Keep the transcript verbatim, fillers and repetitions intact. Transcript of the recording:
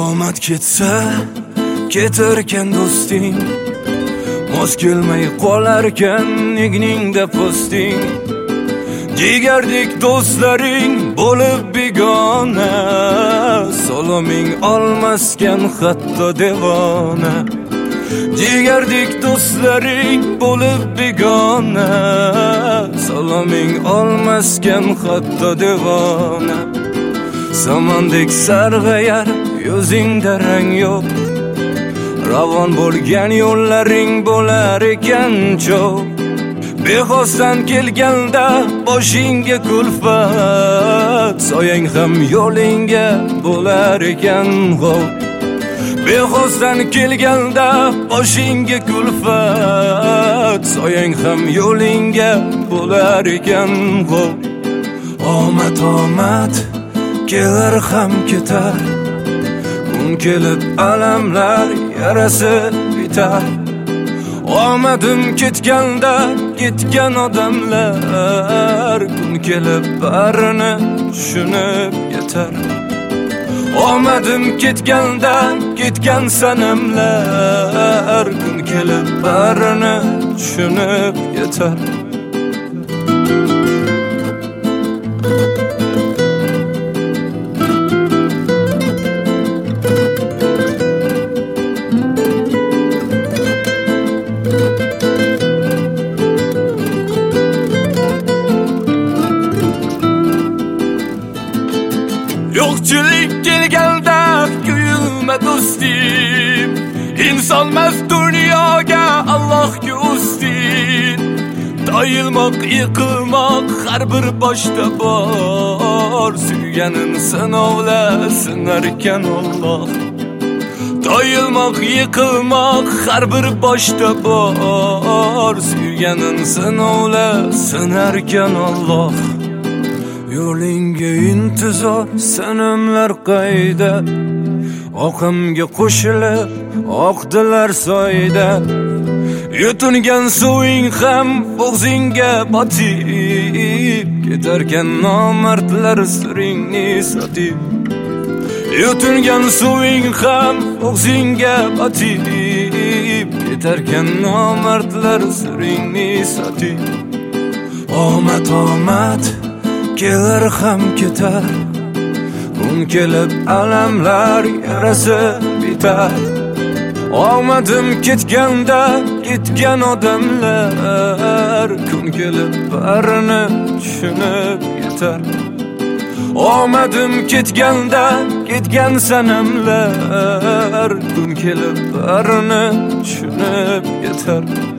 omad ketsa ketarkan do'sting, mos kelmay qolarkan egningda posting. Jigardek do'stlaring bo'lib begona, saloming olmaskan hatto devona. Jigardek do'stlaring bo'lib begona, saloming olmaskan hatto devona. Samandek sarg'ayar yuzingda rang yo'q, ravon bo'lgan yo'llaring bo'lar ekan cho'q. Bexosdan kelganda boshingga kulfat, soyang ham yo'lingga bo'lar ekan g'ov. Bexosdan kelganda boshingga kulfat, soyang ham yo'lingga bo'lar ekan g'ov. Omad omad kelar ham ketar, kun kelib alamlar yarasi bitar. Omadim ketganda ketgan odamlar, kun kelib barini tushunib yetar. Omadim ketganda ketgan sanamlar, kun kelib barini tushunib yetar. Yo'qchilik kelganda kuyulma do'stim, insonmas dunyoga Allohga ustin. Doyilmoq, yiqilmoq har bir boshda bor, suyganin sinovla sinarkan Alloh. Doyilmoq, yiqilmoq har bir boshda bor, suyganin sinovla sinarkan Alloh. Yo'lingga intizor sanamlar qayda, oqimga qo'shilib oqdilar soyda. Yutungan suving ham bo'g'zingga botib, ketarkan nomardlar siringni sotib. Yutungan suving ham bo'g'zingga botib, ketarkan nomardlar siringni sotib. Omad omad kelar ham ketar, kun kelib alamlar yarasi bitar. Omadim ketganda ketgan odamlar, kun kelib barini tushunib yetar. Omadim ketganda ketgan sanamlar, kun kelib barini tushunib yetar.